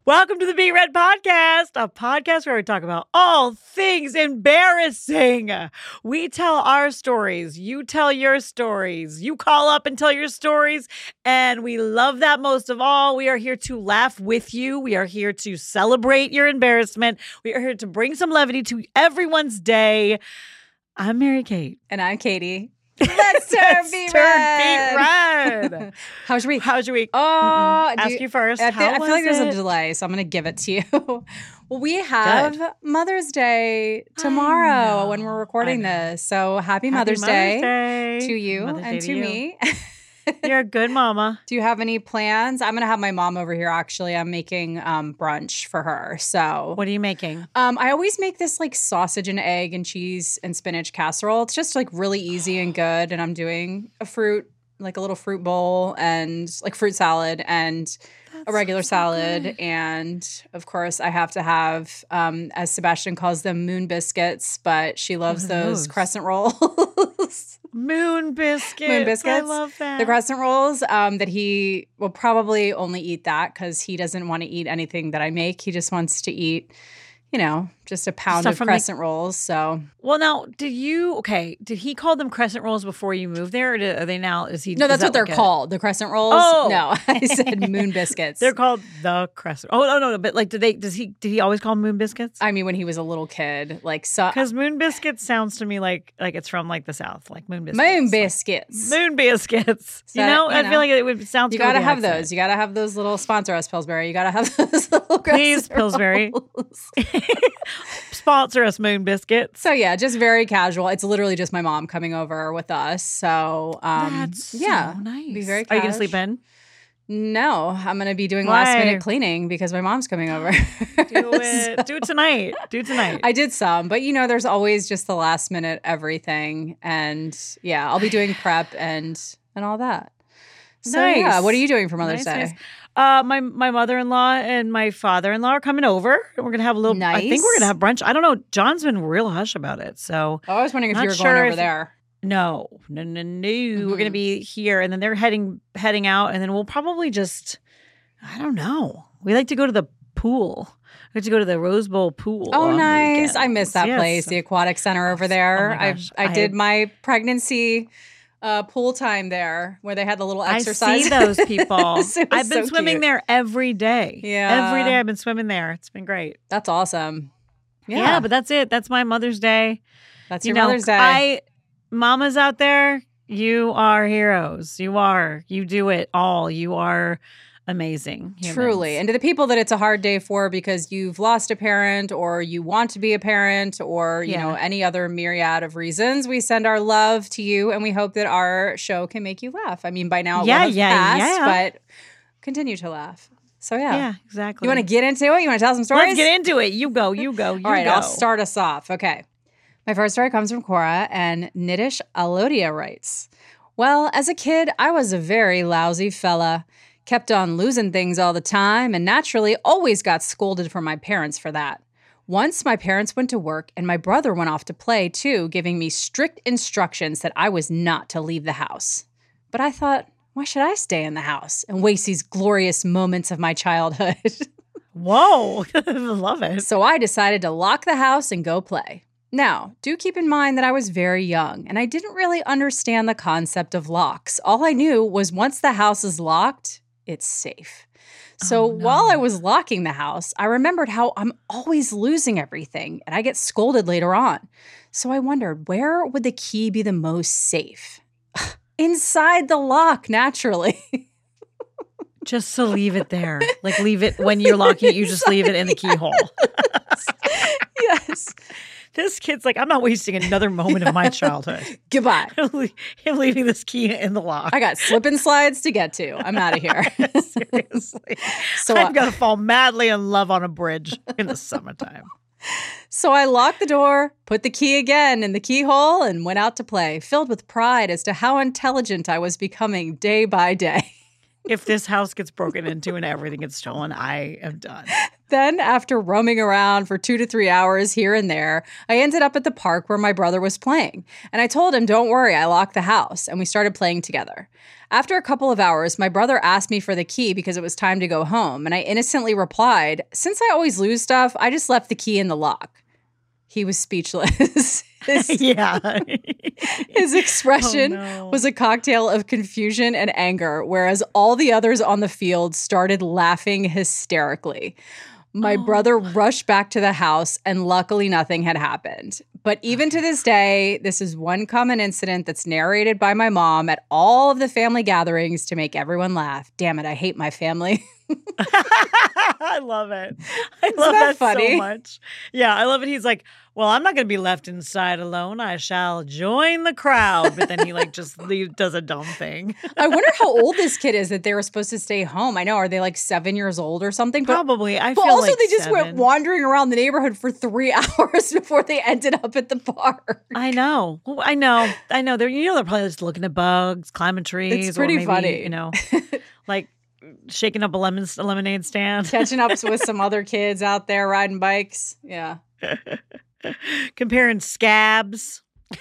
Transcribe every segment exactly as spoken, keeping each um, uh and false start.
Welcome to the Be Red Podcast, a podcast where we talk about all things embarrassing. We tell our stories. You tell your stories. You call up and tell your stories. And we love that most of all. We are here to laugh with you. We are here to celebrate your embarrassment. We are here to bring some levity to everyone's day. I'm Mary Kate. And I'm Katie. Let's turn Be Red. red. How's your week? How's your week? Oh, Ask you, you first. I, How I feel was like there's it? a delay, so I'm going to give it to you. Well, we have Good. Mother's Day I tomorrow know. when we're recording I know. this. So happy, Happy Mother's, Day, Day to you Mother's and Day to you. me. You're a good mama. Do you have any plans? I'm going to have my mom over here, actually. I'm making um, brunch for her. So What are you making? Um, I always make this like sausage and egg and cheese and spinach casserole. It's just like really easy and good. And I'm doing a fruit, like a little fruit bowl and like fruit salad and a regular so salad. good. And of course, I have to have, um, as Sebastian calls them, moon biscuits, but she loves are those those? crescent rolls. Moon biscuits. Moon biscuits. I love that. The crescent rolls um, that he will probably only eat that because he doesn't want to eat anything that I make. He just wants to eat, you know, just a pound Stuff of from the- crescent rolls. So Well, now, did you, okay, did he call them crescent rolls before you moved there? Or did, are they now, is he? no, is that's that what they're like a- called. The crescent rolls. Oh. No, I said moon biscuits. They're called the crescent. Oh, no, no, no. But like, did they, does he, did he always call them moon biscuits? I mean, when he was a little kid, like so. Because moon biscuits sounds to me like, like it's from like the South, like moon biscuits. Moon Like, biscuits. moon biscuits. So, you know, you I know. feel like it would sound You good with gotta the have accent. those. You gotta have those little sponsor us, Pillsbury. You gotta have those little Please, crescent Pillsbury. rolls. Sponsor us, moon biscuits. So yeah, just very casual. It's literally just my mom coming over with us. So um, That's yeah, so nice. be very Are you gonna cash. sleep in? No, I'm gonna be doing Why? last minute cleaning because my mom's coming over. Do it. Do it tonight. Do it tonight. I did some, but you know, there's always just the last minute everything, and yeah, I'll be doing prep and and all that. So Nice. yeah, what are you doing for Mother's Nice, Day? nice. Uh, my my mother in law and my father in law are coming over, and we're gonna have a little. I think we're Nice. gonna have brunch. I don't know. John's been real hush about it, so Oh, I was wondering if Not you were sure going over if- there. no, no, no, no. We're gonna Mhm. be here, and then they're heading heading out, and then we'll probably just. I don't know. We like to go to the pool. We like to go to the Rose Bowl pool. Oh, on the nice! I miss weekends. that Yes. place, the aquatic center over Oh there. my I gosh, I I- did my pregnancy uh, pool time there, where they had the little exercise. I see those people. It was I've been so swimming cute. there every day. Yeah. every day I've been swimming there. It's been great. That's awesome. Yeah, Yeah, but that's it. That's my Mother's Day. that's You your know, Mother's Day. I, mamas out there, you are heroes. You are. You do it all. You are amazing. humans. Truly. And to the people that it's a hard day for because you've lost a parent or you want to be a parent or, you Yeah. know, any other myriad of reasons, we send our love to you and we hope that our show can make you laugh. I mean, by now it Yeah, will have yeah, passed, yeah. but continue to laugh. So yeah. Yeah, exactly. You want to get into it? You want to tell some stories? Let's get into it. You go. You go. You All right, go. I'll start us off. Okay. My first story comes from Cora, and Niddish Alodia writes, well, as a kid, I was a very lousy fella. Kept on losing things all the time, and naturally always got scolded from my parents for that. Once my parents went to work, and my brother went off to play too, giving me strict instructions that I was not to leave the house. But I thought, why should I stay in the house and waste these glorious moments of my childhood? Whoa. I love it. So I decided to lock the house and go play. Now, do keep in mind that I was very young and I didn't really understand the concept of locks. All I knew was once the house is locked, it's safe. So Oh, no. while I was locking the house, I remembered how I'm always losing everything and I get scolded later on. So I wondered, where would the key be the most safe? Inside the lock, naturally. Just to leave it there. Like leave it when you're locking it, you just leave it in the keyhole. Yes. This kid's like, I'm not wasting another moment of my childhood. Goodbye. Him leaving this key in the lock. I got slip and slides to get to. I'm out of here. Seriously. So I'm I- going to fall madly in love on a bridge in the summertime. So I locked the door, put the key again in the keyhole, and went out to play, filled with pride as to how intelligent I was becoming day by day. If this house gets broken into and everything gets stolen, I am done. Then, after roaming around for two to three hours here and there, I ended up at the park where my brother was playing. And I told him, don't worry, I locked the house. And we started playing together. After a couple of hours, my brother asked me for the key because it was time to go home. And I innocently replied, since I always lose stuff, I just left the key in the lock. He was speechless. His, yeah. his expression Oh, no. was a cocktail of confusion and anger, whereas all the others on the field started laughing hysterically. My Oh. brother rushed back to the house, and luckily nothing had happened. But even to this day, this is one common incident that's narrated by my mom at all of the family gatherings to make everyone laugh. Damn it, I hate my family. I love it. I love that that, funny? so much. Yeah, I love it. He's like, well, I'm not going to be left inside alone. I shall join the crowd. But then he like just leave, does a dumb thing. I wonder how old this kid is that they were supposed to stay home. I know, are they like seven years old or something? But, Probably. I but feel also like they just seven. went wandering around the neighborhood for three hours before they ended up at the park. I know. Well, I know. I know. They're you know they're probably just looking at bugs, climbing trees. It's pretty or maybe, funny. You know, like shaking up a lemon a lemonade stand. Catching up with some other kids out there riding bikes. Yeah. Comparing scabs.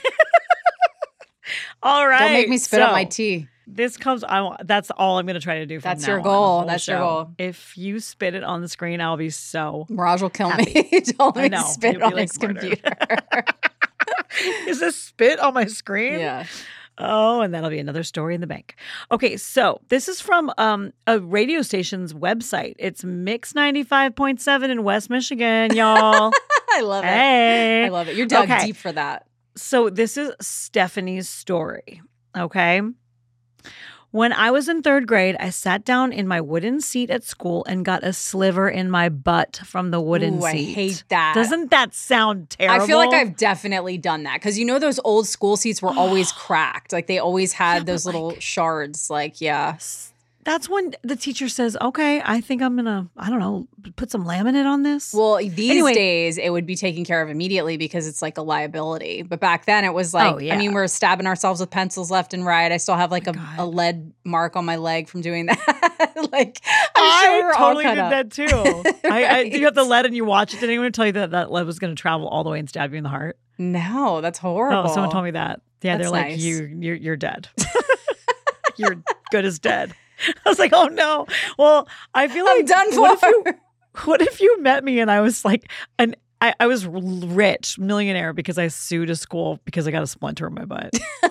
All right. Don't make me spit so, up my tea. This comes. I want. That's all I'm going to try to do. From That's now your on, the goal. whole That's your show. goal. If you spit it on the screen, I'll be so. Mirage will kill Happy. me. Don't I make me know. spit You'll be, on like, his murdered. computer. Is this spit on my screen? Yeah. Oh, and that'll be another story in the bank. Okay, so this is from um, a radio station's website. It's Mix ninety-five point seven in West Michigan, y'all. I love it. Hey. I love it. You're dug Okay. deep for that. So this is Stephanie's story, okay? When I was in third grade, I sat down in my wooden seat at school and got a sliver in my butt from the wooden Ooh, I seat. hate that. Doesn't that sound terrible? I feel like I've definitely done that because you know those old school seats were always cracked. Like they always had Yeah, those but, little like- shards. Like, yeah. That's when the teacher says, okay, I think I'm going to, I don't know, put some laminate on this. Well, these Anyway. days it would be taken care of immediately because it's like a liability. But back then it was like, Oh, yeah. I mean, we're stabbing ourselves with pencils left and right. I still have like Oh a, my God. a lead mark on my leg from doing that. Like, I'm I sure we're all totally cut did up. that too. I, I, you have the Right. lead and you watch it. Did anyone tell you that that lead was going to travel all the way and stab you in the heart? No, that's horrible. Oh, someone told me that. Yeah, That's they're like, nice. you, you're, you're dead. You're good as dead. I was like, oh no. Well, I feel like I'm done for. What if you, what if you met me and I was like an I, I was rich millionaire because I sued a school because I got a splinter in my butt.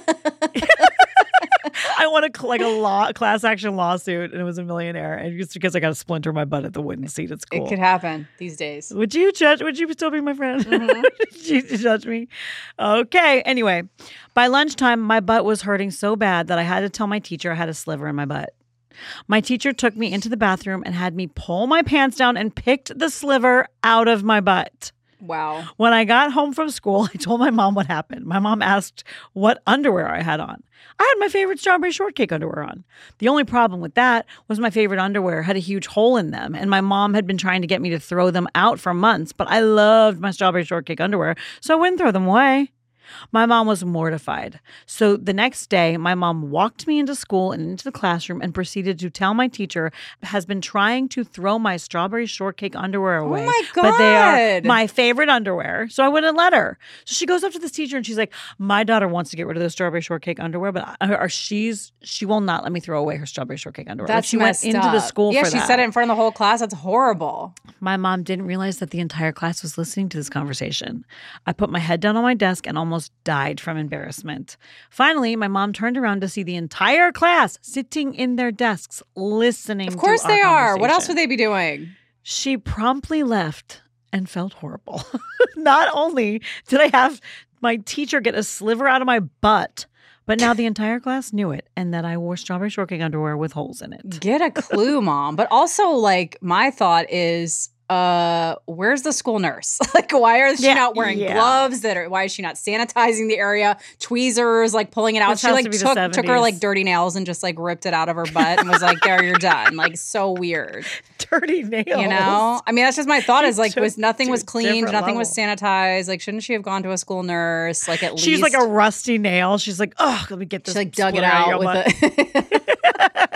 I won a like a law class action lawsuit and it was a millionaire and just because I got a splinter in my butt at the wooden seat at school. It could happen these days. Would you judge? Would you still be my friend? Mhm. Would you judge me? Okay. Anyway, by lunchtime, my butt was hurting so bad that I had to tell my teacher I had a sliver in my butt. My teacher took me into the bathroom and had me pull my pants down and picked the sliver out of my butt. Wow. When I got home from school, I told my mom what happened. My mom asked what underwear I had on. I had my favorite strawberry shortcake underwear on. The only problem with that was my favorite underwear had a huge hole in them, and my mom had been trying to get me to throw them out for months, but I loved my strawberry shortcake underwear, so I wouldn't throw them away. My mom was mortified. So the next day, my mom walked me into school and into the classroom and proceeded to tell my teacher has been trying to throw my strawberry shortcake underwear away. Oh my But they are God. my favorite underwear. So I wouldn't let her. So she goes up to this teacher and she's like, my daughter wants to get rid of the strawberry shortcake underwear, but I, or she's she will not let me throw away her strawberry shortcake underwear. Like, That's she went messed into up. the school Yeah, for she that. said it in front of the whole class. That's horrible. My mom didn't realize that the entire class was listening to this conversation. I put my head down on my desk and almost died from embarrassment. Finally, my mom turned around to see the entire class sitting in their desks listening. Of course to our they are. What else conversation. would they be doing? She promptly left and felt horrible. Not only did I have my teacher get a sliver out of my butt, but now the entire class knew it and that I wore strawberry shortcake underwear with holes in it. Get a clue, mom. But also, like, my thought is, uh, where's the school nurse? Like, why is she Yeah, not wearing yeah. gloves? That are why is she not sanitizing the area? Tweezers, like pulling it out. This She has like to be the took took her seventies. like dirty nails and just like ripped it out of her butt and was like, "There, you're done." Like, so weird. Dirty nails. You know? I mean, that's just my thought. She Is like, took was nothing to was a cleaned, different nothing was level. sanitized. Like, shouldn't she have gone to a school nurse? Like, at least She's like a rusty nail. She's like, oh, let me get this. she like dug it splinter out out of your with butt." a.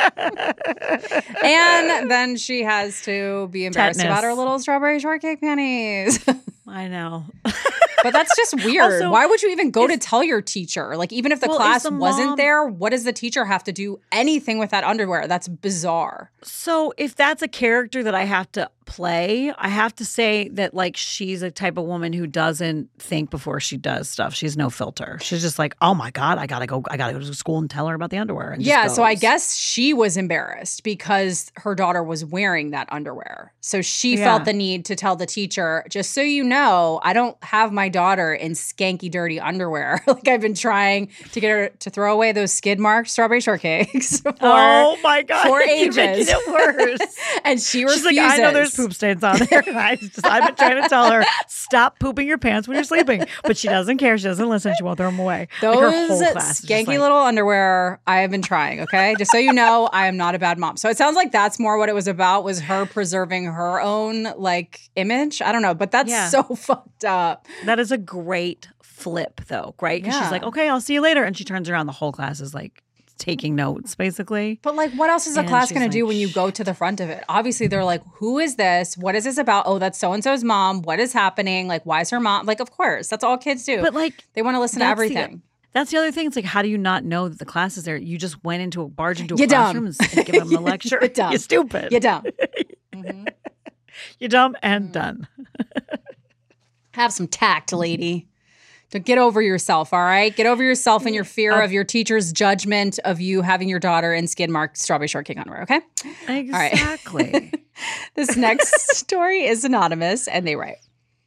And then she has to be embarrassed Tetanus. about her little strawberry shortcake panties. I know. But that's just weird. Also, Why would you even go is- to tell your teacher? Like, even if the Well, is class the wasn't mom- there, what does the teacher have to do anything with that underwear? That's bizarre. So if that's a character that I have to play, I have to say that like she's a type of woman who doesn't think before she does stuff. She's no filter. She's just like, oh my God, I gotta go, I gotta go to school and tell her about the underwear. And just Yeah, so I goes. guess she was embarrassed because her daughter was wearing that underwear. So she Yeah. felt the need to tell the teacher, just so you know, I don't have my daughter in skanky, dirty underwear. Like, I've been trying to get her to throw away those skid marked strawberry shortcakes for, Oh my God, for you're ages. making it worse. And she She's refuses. like, I know there's poop stains on there. And I just, I've been trying to tell her, stop pooping your pants when you're sleeping. But she doesn't care. She doesn't listen. She won't throw them away. Those Like, her whole class is just skanky like, little underwear, I have been trying, okay? Just so you know, I am not a bad mom. So it sounds like that's more what it was about, was her preserving her own, like, image. I don't know, but that's Yeah. so fucked up. That is a great flip, though, right? Because Yeah. she's like, okay, I'll see you later. And she turns around. The whole class is like taking notes, basically. But, like, what else is a And class she's going to do like, when you go to the front of it? Obviously, they're like, who is this? What is this about? Oh, that's so-and-so's mom. What is happening? Like, why is her mom? Like, of course, that's all kids do. But like, they want to listen to that's the- everything. that's the other thing. It's like, how do you not know that the class is there? You just went into a barge into a You're classroom dumb. and, and give them a lecture. You're dumb. You're stupid. You're dumb. Mhm. You're dumb and done. Have some tact, lady. To get over yourself, all right? Get over yourself and your fear of your teacher's judgment of you having your daughter in skid marked strawberry shortcake underwear, okay? right. Exactly. This next story is anonymous, and they write,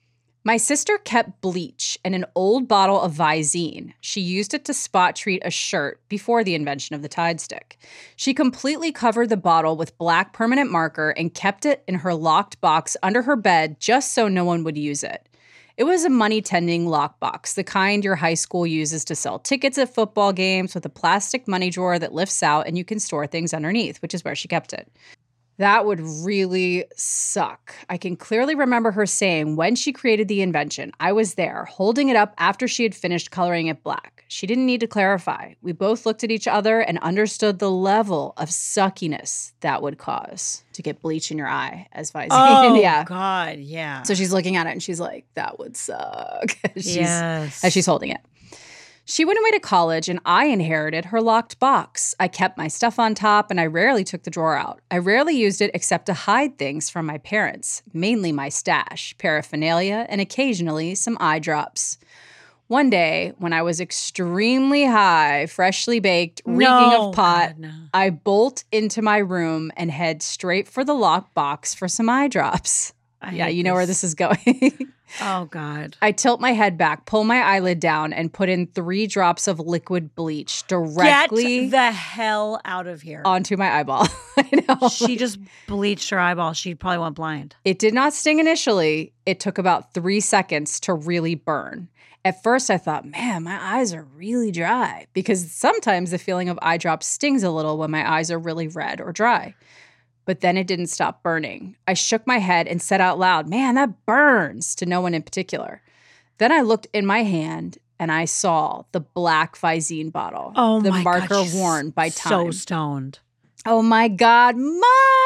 my sister kept bleach and an old bottle of Visine. She used it to spot treat a shirt before the invention of the Tide Stick. She completely covered the bottle with black permanent marker and kept it in her locked box under her bed just so no one would use it. It was a money-tending lockbox, the kind your high school uses to sell tickets at football games, with a plastic money drawer that lifts out and you can store things underneath, which is where she kept it. That would really suck. I can clearly remember her saying when she created the invention, I was there, holding it up after she had finished coloring it black. She didn't need to clarify. We both looked at each other and understood the level of suckiness that would cause to get bleach in your eye as Visine. Oh, yeah. God, yeah. So she's looking at it and she's like, that would suck. as she's, yes. as she's holding it. She went away to college and I inherited her locked box. I kept my stuff on top and I rarely took the drawer out. I rarely used it except to hide things from my parents, mainly my stash, paraphernalia, and occasionally some eye drops. One day, when I was extremely high, freshly baked, reeking No, of pot, God, no. I bolt into my room and head straight for the locked box for some eye drops. I Yeah, hate you know where this is going. Oh, God. I tilt my head back, pull my eyelid down, and put in three drops of liquid bleach directly Get the hell out of here. onto my eyeball. I know. She just bleached her eyeball. She probably went blind. It did not sting initially. It took about three seconds to really burn. At first, I thought, man, my eyes are really dry, because sometimes the feeling of eye drops stings a little when my eyes are really red or dry. But then it didn't stop burning. I shook my head and said out loud, man, that burns, to no one in particular. Then I looked in my hand and I saw the black Visine bottle, Oh, the my marker God. She's worn by So time. stoned. Oh my God, Mom,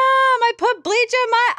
I put bleach in my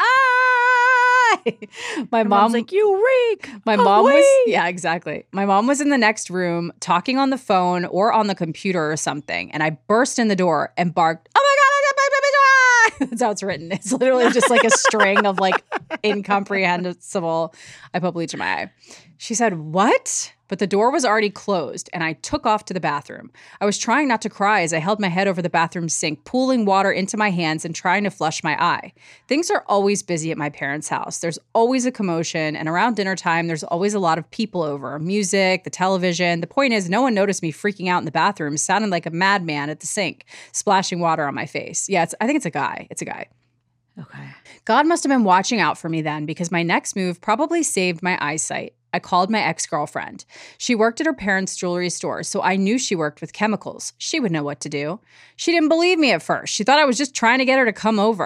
eye. My Her mom mom's like, you reek. My of mom was, weed." yeah, exactly. My mom was in the next room talking on the phone or on the computer or something. And I burst in the door and barked, oh my God, I got my bleach in my eye. That's how it's written. It's literally just like a string of like incomprehensible, I put bleach in my eye. She said, what? But the door was already closed and I took off to the bathroom. I was trying not to cry as I held my head over the bathroom sink, pooling water into my hands and trying to flush my eye. Things are always busy at my parents' house. There's always a commotion, and around dinner time, there's always a lot of people over. Music, the television. The point is, no one noticed me freaking out in the bathroom, sounding like a madman at the sink, splashing water on my face. Yeah, it's, I think it's a guy. It's a guy. Okay. God must have been watching out for me then, because my next move probably saved my eyesight. I called my ex-girlfriend. She worked at her parents' jewelry store, so I knew she worked with chemicals. She would know what to do. She didn't believe me at first. She thought I was just trying to get her to come over.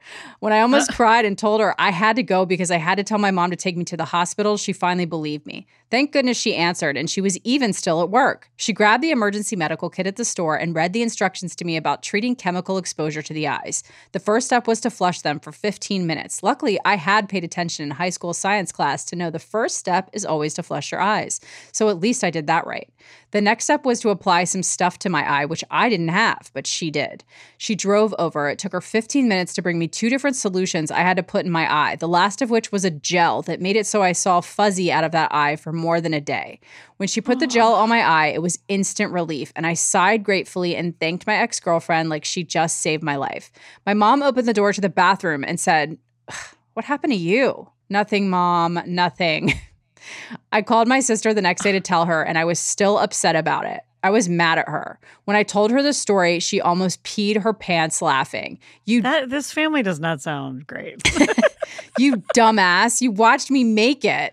When I almost cried and told her I had to go because I had to tell my mom to take me to the hospital, she finally believed me. Thank goodness she answered, and she was even still at work. She grabbed the emergency medical kit at the store and read the instructions to me about treating chemical exposure to the eyes. The first step was to flush them for fifteen minutes. Luckily, I had paid attention in high school science class to know the first step is always to flush your eyes. So at least I did that right. The next step was to apply some stuff to my eye, which I didn't have, but she did. She drove over. It took her fifteen minutes to bring me two different solutions I had to put in my eye, the last of which was a gel that made it so I saw fuzzy out of that eye for more than a day. When she put the gel on my eye, it was instant relief, and I sighed gratefully and thanked my ex-girlfriend like she just saved my life. My mom opened the door to the bathroom and said, "What happened to you?" "Nothing, Mom, nothing." I called my sister the next day to tell her, and I was still upset about it. I was mad at her. When I told her the story, she almost peed her pants laughing. You, That this family does not sound great. you dumbass. You watched me make it.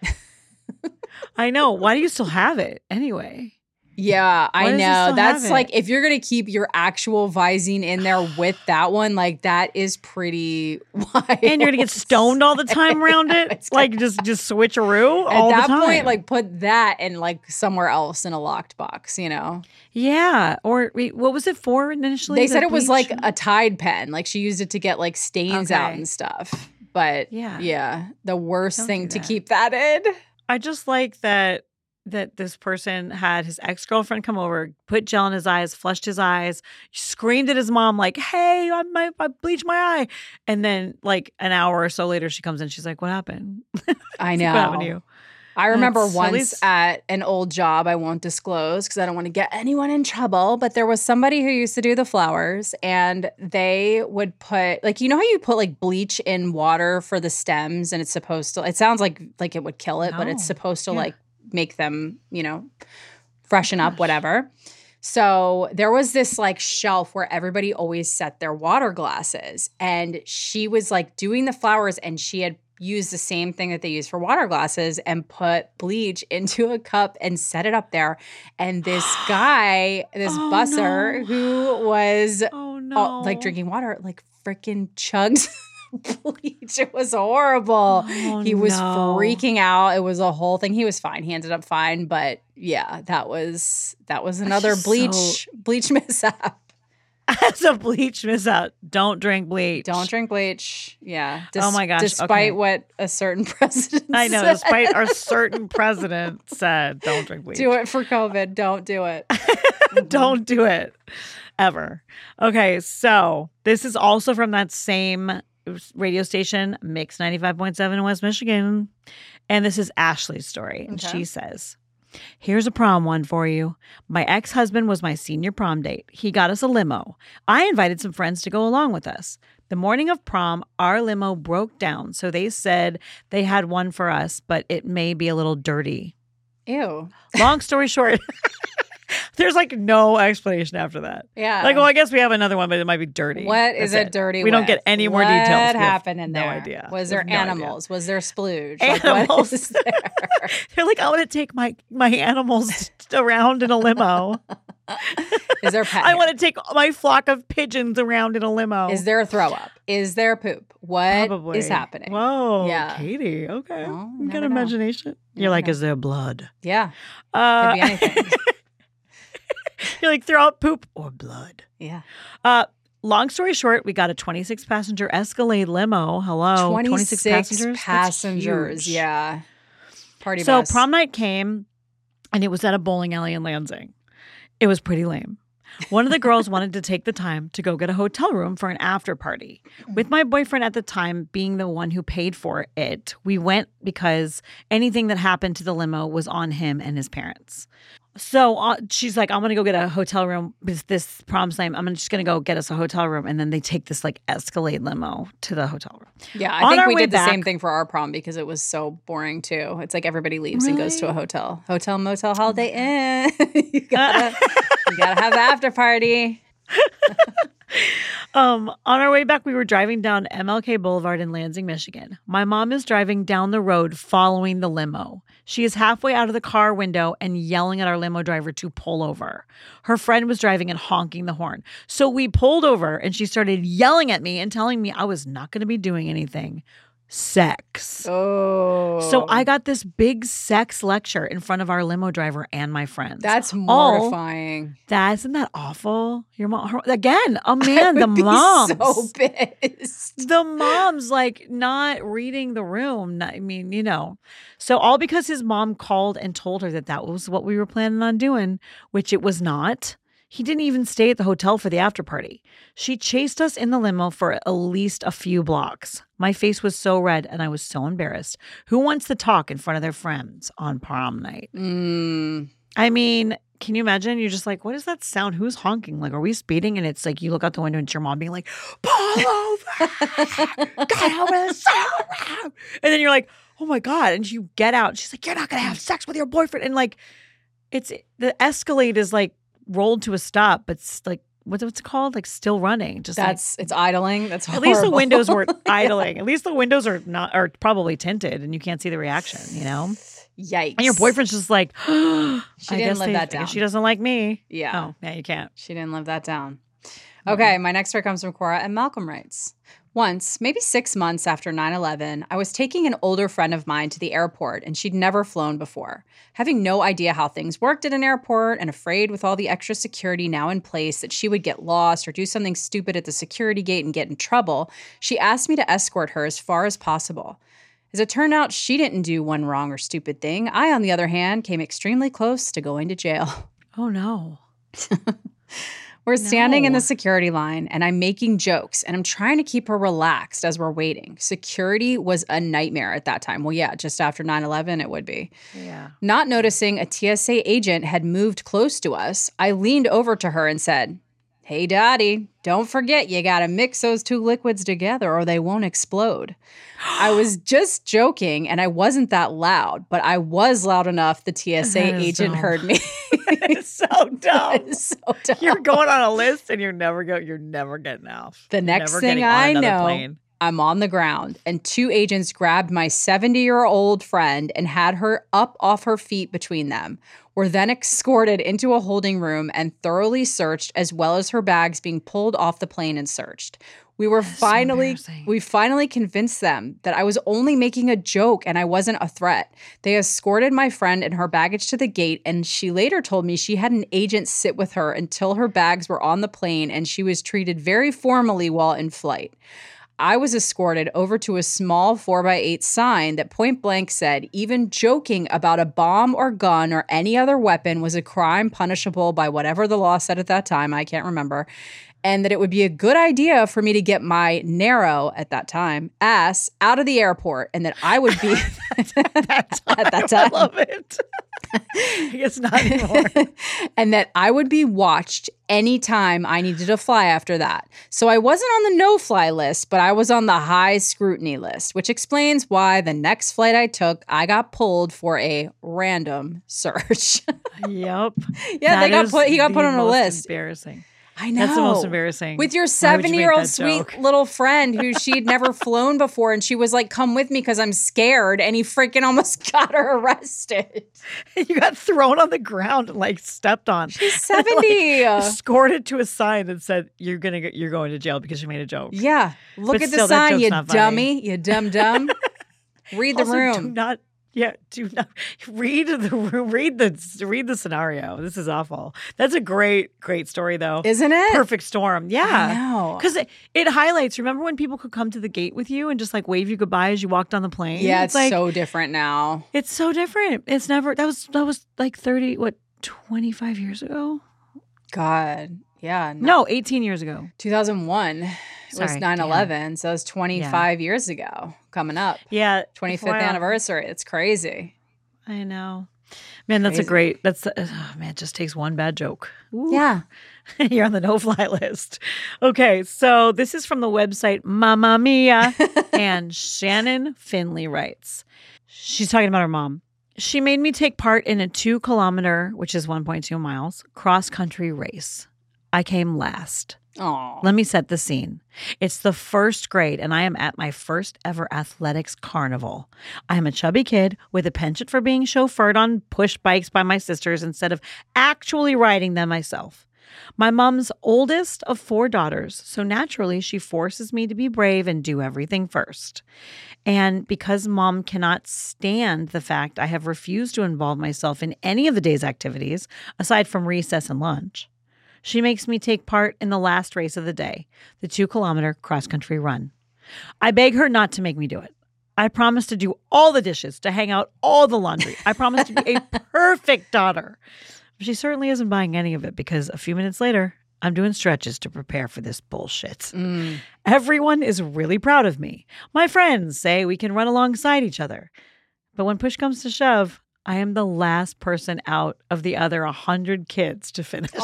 I know. Why do you still have it anyway? Yeah, Why I does he know. still That's have it? like, if you're going to keep your actual Visine in there with that one, like that is pretty wild. And you're gonna get stoned all the time around it, It's like just just switcheroo At all that the time. point, like put that in like somewhere else in a locked box, you know? yeah. Or wait, what was it for initially? They The said it was like bleach? a Tide pen. Like she used it to get like stains out Okay. and stuff. But Yeah. yeah, the worst Don't thing do to that. keep that in. I just like that that this person had his ex-girlfriend come over, put gel in his eyes, flushed his eyes, screamed at his mom like, "Hey, I my I bleached my eye," and then like an hour or so later, she comes in. She's like, "What happened? I What know. happened to you?" I remember That's- at once least- at an old job, I won't disclose because I don't want to get anyone in trouble, but there was somebody who used to do the flowers, and they would put, like, you know how you put like bleach in water for the stems and it's supposed to, it sounds like like it would kill it, but it's No. supposed to Yeah. like make them, you know, freshen up, Gosh. whatever. So there was this like shelf where everybody always set their water glasses, and she was like doing the flowers, and she had used the same thing that they use for water glasses and put bleach into a cup and set it up there. And this guy, this Oh, busser no. who was Oh no! all, like drinking water, like freaking chugs bleach. It was horrible. Oh, He was no. freaking out. It was a whole thing. He was fine. He ended up fine, but yeah, that was that was another just bleach so- bleach mishap. As a bleach miss out, don't drink bleach. Don't drink bleach. Yeah. Oh my gosh, Despite okay. what a certain president I know. said. Despite our certain president said, "Don't drink bleach." Do it for COVID. Don't do it. Don't do it ever. Okay, so this is also from that same radio station, Mix ninety-five point seven in West Michigan. And this is Ashley's story. And Okay. she says, "Here's a prom one for you. My ex-husband was my senior prom date. He got us a limo. I invited some friends to go along with us. The morning of prom, our limo broke down, so they said they had one for us, but it may be a little dirty." Ew. Long story short, there's like no explanation after that. Yeah. Like, well, I guess we have another one, but it might be dirty. What is That's it dirty We don't with? get any more what details. We What have happened in no there? idea. Was We there have no idea. animals? Was there splooge? Like, Animals. what is there? They're like, I want to take my my animals around in a limo. Is there pet I hair? want to take my flock of pigeons around in a limo. Is there a throw up? Is there poop? What Probably is happening? Whoa, Yeah. Katie. Okay, Well, you never got know. imagination. Never You're like, know. is there blood? Yeah. Uh, Could be anything. You're like, throw out poop or blood. Yeah. Uh, long story short, we got a twenty-six passenger Escalade limo. Hello, twenty-six passengers. That's passengers. huge. Yeah. Party So bus. prom night came, and it was at a bowling alley in Lansing. It was pretty lame. One of the girls wanted to take the time to go get a hotel room for an after party. With my boyfriend at the time being the one who paid for it, we went because anything that happened to the limo was on him and his parents. So uh, she's like, I'm going to go get a hotel room. This, this prom's name. I'm just going to go get us a hotel room. And then they take this like Escalade limo to the hotel room. Yeah, I On think our we way did the same back- thing for our prom because it was so boring too. It's like everybody leaves and goes to a Really? hotel. Hotel, motel, holiday inn. you gotta you gotta have the after party. Um, on our way back, we were driving down M L K Boulevard in Lansing, Michigan. My mom is driving down the road following the limo. She is halfway out of the car window and yelling at our limo driver to pull over. Her friend was driving and honking the horn. So we pulled over and she started yelling at me and telling me I was not going to be doing anything. Sex. Oh. So I got this big sex lecture in front of our limo driver and my friends. That's All- mortifying. That isn't that awful? Your mom her, again, a man, I the would be moms. so pissed. The mom's like not reading the room. Not- I mean, you know. So all because his mom called and told her that that was what we were planning on doing, which it was not. He didn't even stay at the hotel for the after party. She chased us in the limo for at least a few blocks. My face was so red and I was so embarrassed. Who wants to talk in front of their friends on prom night? Mm. I mean, can you imagine? You're just like, what is that sound? Who's honking? Like, are we speeding? And it's like you look out the window and it's your mom being like, pull over. Get over the side. And then you're like, oh my God. And you get out. She's like, you're not going to have sex with your boyfriend. And like, it's the Escalade is like rolled to a stop, but it's like, what's what's it called? Like still running. Just That's like, it's idling. That's at horrible. least the windows weren't idling. At least the windows are not are probably tinted and you can't see the reaction, you know? Yikes. And your boyfriend's just like, She I didn't guess live they- that I guess down. she doesn't like me. Yeah. Oh, yeah, you can't. She didn't live that down. Okay, my next story comes from Cora, and Malcolm writes, once, maybe six months after nine eleven, I was taking an older friend of mine to the airport, and she'd never flown before. Having no idea how things worked at an airport and afraid with all the extra security now in place that she would get lost or do something stupid at the security gate and get in trouble, she asked me to escort her as far as possible. As it turned out, she didn't do one wrong or stupid thing. I, on the other hand, came extremely close to going to jail. Oh, no. We're standing in No. the security line, and I'm making jokes, and I'm trying to keep her relaxed as we're waiting. Security was a nightmare at that time. Well, yeah, just after nine eleven, it would be. Yeah. Not noticing a T S A agent had moved close to us, I leaned over to her and said, "Hey, Dottie, don't forget you gotta mix those two liquids together or they won't explode." I was just joking, and I wasn't that loud, but I was loud enough the T S A That is agent dumb. heard me. It's so dumb. It's so dumb. You're going on a list and you're never go. You're never getting off. The You're next never thing getting on I another know, plane. I'm on the ground, and two agents grabbed my seventy-year-old friend and had her up off her feet between them. We're then escorted into a holding room and thoroughly searched, as well as her bags being pulled off the plane and searched. We were so finally, embarrassing. we finally convinced them that I was only making a joke and I wasn't a threat. They escorted my friend and her baggage to the gate, and she later told me she had an agent sit with her until her bags were on the plane, and she was treated very formally while in flight. I was escorted over to a small four by eight sign that point blank said, even joking about a bomb or gun or any other weapon was a crime punishable by whatever the law said at that time. I can't remember. And that it would be a good idea for me to get my narrow, at that time, ass out of the airport, and that I would be That time, at that time. I love it. I guess not anymore. and that I would be watched anytime I needed to fly after that. So I wasn't on the no-fly list, but I was on the high scrutiny list, which explains why the next flight I took, I got pulled for a random search. Yep. yeah, That they got is put. He got the put on a most list. Embarrassing. I know. That's the most embarrassing. With your Why would you make seventy-year-old that sweet joke? little friend who she'd never flown before, and she was like, "Come with me because I'm scared," and he freaking almost got her arrested. You got thrown on the ground and like stepped on. She's seventy. Escorted to a sign and said, "You're gonna go, you're going to jail because you made a joke." Yeah. Look But at still, the that sign, joke's you not funny. dummy. You dumb dumb. Read the Also, Do room. not. Yeah, do not read the room. Read the read the scenario. This is awful. That's a great, great story, though. Isn't it? Perfect storm. I Yeah, know. because it, it highlights. Remember when people could come to the gate with you and just like wave you goodbye as you walked on the plane? Yeah, it's like so different now. it's so different. It's never that was that was like thirty what twenty five years ago. God. Yeah. No, eighteen years ago. two thousand one. It was Sorry, nine eleven. So it was twenty-five years ago coming up. Yeah, twenty-fifth wow. anniversary. It's crazy. I know. Man, that's a Crazy. great. That's oh, man. It just takes one bad joke. Ooh. Yeah. You're on the no-fly list. Okay, so this is from the website Mamma Mia, and Shannon Finley writes. She's talking about her mom. She made me take part in a two-kilometer, which is one point two miles, cross-country race. I came last. Aw. Let me set the scene. It's the first grade, and I am at my first ever athletics carnival. I am a chubby kid with a penchant for being chauffeured on push bikes by my sisters instead of actually riding them myself. My mom's oldest of four daughters, so naturally she forces me to be brave and do everything first. And because mom cannot stand the fact I have refused to involve myself in any of the day's activities, aside from recess and lunch, she makes me take part in the last race of the day, the two-kilometer cross-country run. I beg her not to make me do it. I promise to do all the dishes, to hang out all the laundry. I promise to be a perfect daughter. But she certainly isn't buying any of it because a few minutes later, I'm doing stretches to prepare for this bullshit. Mm. Everyone is really proud of me. My friends say we can run alongside each other. But when push comes to shove, I am the last person out of the other one hundred kids to finish.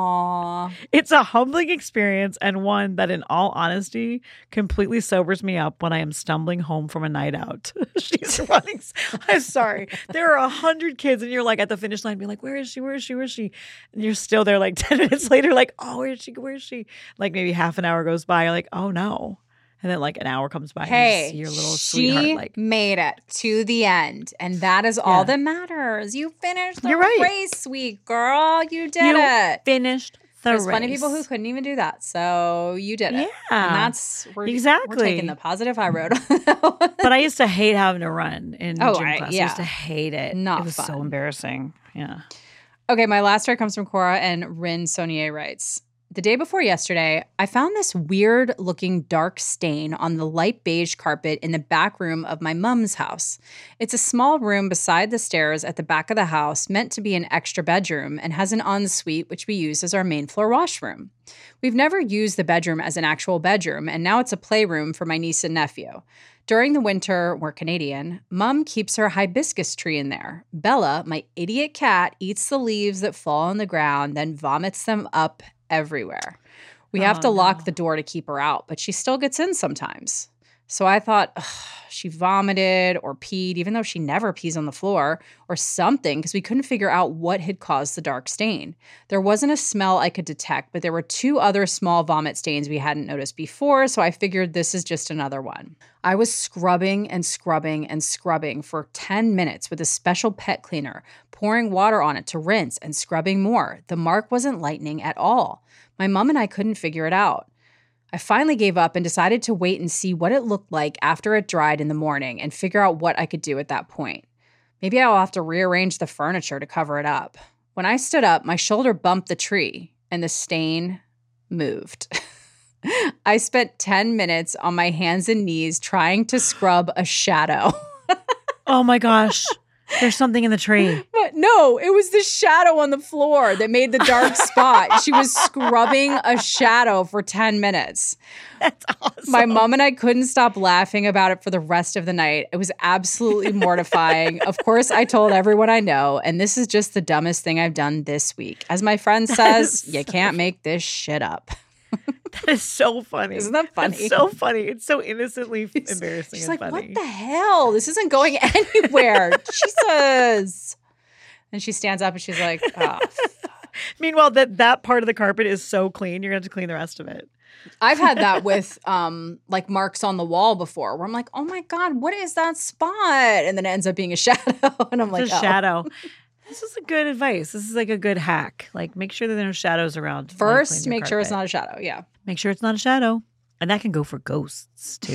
Aw. It's a humbling experience and one that, in all honesty, completely sobers me up when I am stumbling home from a night out. She's running. I'm sorry. There are one hundred kids and you're like at the finish line being like, where is she? Where is she? Where is she? And you're still there like ten minutes later like, oh, where is she? Where is she? Like maybe half an hour goes by. You're like, oh, no. And then like an hour comes by Hey, and you see your little she sweetheart like made it to the end, and that is all Yeah. that matters. You finished the You're right. race, sweet girl. You did you it. finished the There's race. plenty of people who couldn't even do that, so you did it. Yeah. And that's we're, Exactly. We're taking the positive high road on that one. But I used to hate having to run in Oh, gym I- class. I yeah. used to hate it. Not It was fun. so embarrassing. Yeah. Okay, my last story comes from Cora, and Rin Saunier writes, the day before yesterday, I found this weird looking dark stain on the light beige carpet in the back room of my mom's house. It's a small room beside the stairs at the back of the house, meant to be an extra bedroom, and has an ensuite which we use as our main floor washroom. We've never used the bedroom as an actual bedroom, and now it's a playroom for my niece and nephew. During the winter, we're Canadian, Mom keeps her hibiscus tree in there. Bella, my idiot cat, eats the leaves that fall on the ground, then vomits them up everywhere. We have Oh, to lock no. the door to keep her out, but she still gets in sometimes. So I thought ugh, she vomited or peed, even though she never pees on the floor, or something, because we couldn't figure out what had caused the dark stain. There wasn't a smell I could detect, but there were two other small vomit stains we hadn't noticed before, so I figured this is just another one. I was scrubbing and scrubbing and scrubbing for ten minutes with a special pet cleaner, pouring water on it to rinse and scrubbing more. The mark wasn't lightening at all. My mom and I couldn't figure it out. I finally gave up and decided to wait and see what it looked like after it dried in the morning and figure out what I could do at that point. Maybe I'll have to rearrange the furniture to cover it up. When I stood up, my shoulder bumped the tree and the stain moved. I spent ten minutes on my hands and knees trying to scrub a shadow. Oh my gosh. There's something in the tree. But no, it was the shadow on the floor that made the dark spot. She was scrubbing a shadow for ten minutes. That's awesome. My mom and I couldn't stop laughing about it for the rest of the night. It was absolutely mortifying. Of course, I told everyone I know, and this is just the dumbest thing I've done this week. As my friend says, is you so can't make this shit up. That is so funny. Isn't that funny? It's so funny. It's so innocently embarrassing She's and like, funny. what the hell? This isn't going anywhere. Jesus. And she stands up and she's like, oh. Meanwhile, that that part of the carpet is so clean, you're going to have to clean the rest of it. I've had that with um like marks on the wall before where I'm like, oh my God, what is that spot? And then it ends up being a shadow. And I'm like, It's a oh. shadow. This is a good advice. This is like a good hack. Like make sure that there are no shadows around. while you First, clean your make sure it's carpet. not a shadow. Yeah. Make sure it's not a shadow. And that can go for ghosts too.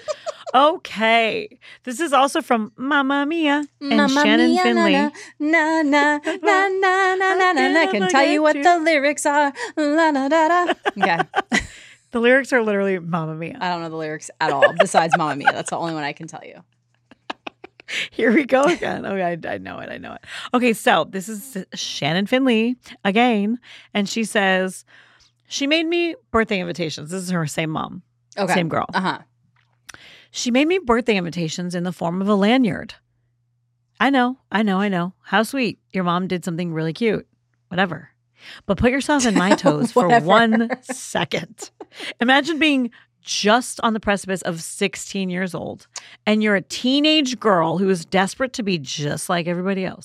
Okay. This is also from Mamma Mia and Mamma Shannon mia, Finley. Na na na na na na na na na. I can tell you what the lyrics are. La da da da. Okay. The lyrics are literally Mamma Mia. I don't know the lyrics at all besides Mamma Mia. That's the only one I can tell you. Here we go again. Okay, I, I know it. I know it. Okay, so this is Shannon Finley again. And she says, she made me birthday invitations. This is her same mom, Okay. same girl. Uh-huh. She made me birthday invitations in the form of a lanyard. I know, I know, I know. How sweet. Your mom did something really cute. Whatever. But put yourself in my toes for Whatever. one second. Imagine being just on the precipice of sixteen years old, and you're a teenage girl who is desperate to be just like everybody else.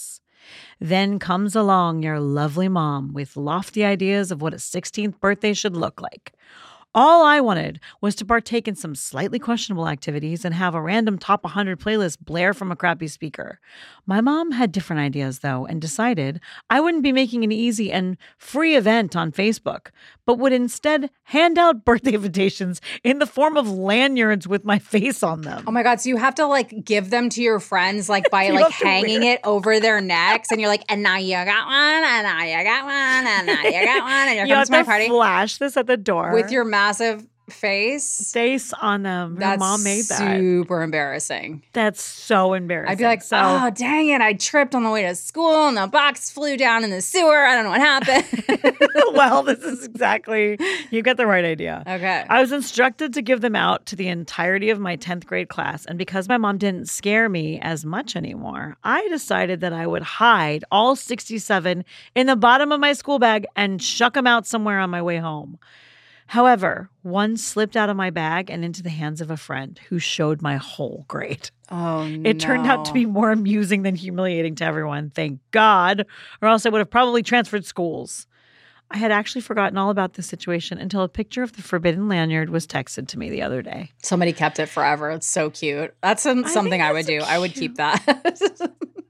Then comes along your lovely mom with lofty ideas of what a sixteenth birthday should look like. All I wanted was to partake in some slightly questionable activities and have a random top one hundred playlist blare from a crappy speaker. My mom had different ideas, though, and decided I wouldn't be making an easy and free event on Facebook, but would instead hand out birthday invitations in the form of lanyards with my face on them. Oh my God. So you have to like give them to your friends like by like hanging it over their necks. And you're like, and now you got one, and now you got one, and now you got one. And here You comes have my to party. flash this at the door. With your massive face. face on them. Her That's mom made that. super embarrassing. That's so embarrassing. I'd be like, so, oh, dang it. I tripped on the way to school and the box flew down in the sewer. I don't know what happened. well, this is exactly, you got the right idea. Okay. I was instructed to give them out to the entirety of my tenth grade class. And because my mom didn't scare me as much anymore, I decided that I would hide all sixty-seven in the bottom of my school bag and shuck them out somewhere on my way home. However, one slipped out of my bag and into the hands of a friend who showed my whole grade. Oh, no. It turned out to be more amusing than humiliating to everyone, thank God, or else I would have probably transferred schools. I had actually forgotten all about this situation until a picture of the forbidden lanyard was texted to me the other day. Somebody kept it forever. It's so cute. That's some, I something think I would it's do. I would cute. keep that.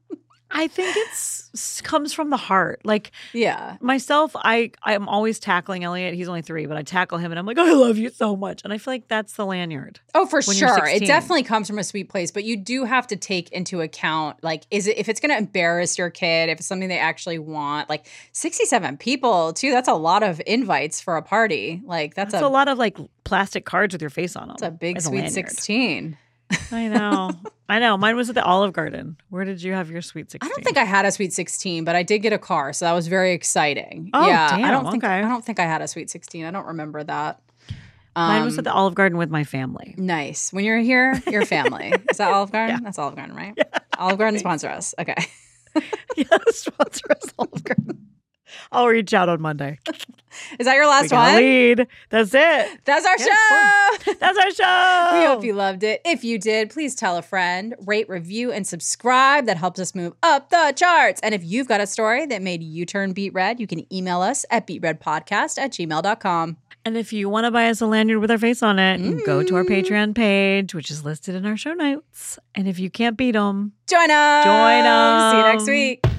I think it's comes from the heart. Like yeah. myself, I I'm always tackling Elliot. He's only three, but I tackle him and I'm like, I love you so much. And I feel like that's the lanyard. Oh, for when you're sure. It sixteen. definitely comes from a sweet place, but you do have to take into account, like, is it if it's going to embarrass your kid, if it's something they actually want, like sixty-seven people too, that's a lot of invites for a party. Like that's, That's a, a lot of like plastic cards with your face on them. that's a big as sweet lanyard. sixteen. I know. I know. Mine was at the Olive Garden. Where did you have your sweet sixteen? I don't think I had a sweet sixteen, but I did get a car, so that was very exciting. Oh, yeah, damn, I don't think okay. I don't think I had a sweet sixteen. I don't remember that. Um, Mine was at the Olive Garden with my family. Nice. When you're here, your family. Is that Olive Garden? Yeah. That's Olive Garden, right? Yeah. Olive Garden sponsor us. Okay. Yeah, sponsor us Olive Garden. I'll reach out on Monday. Is that your We last got a one? lead. That's it. That's our Yeah, show. That's our show. We hope you loved it. If you did, please tell a friend, rate, review, and subscribe. That helps us move up the charts. And if you've got a story that made you turn beet red, you can email us at beetredpodcast at gmail dot com. And if you want to buy us a lanyard with our face on it, Mm. go to our Patreon page, which is listed in our show notes. And if you can't beat them, Join us. Join See you next us. week.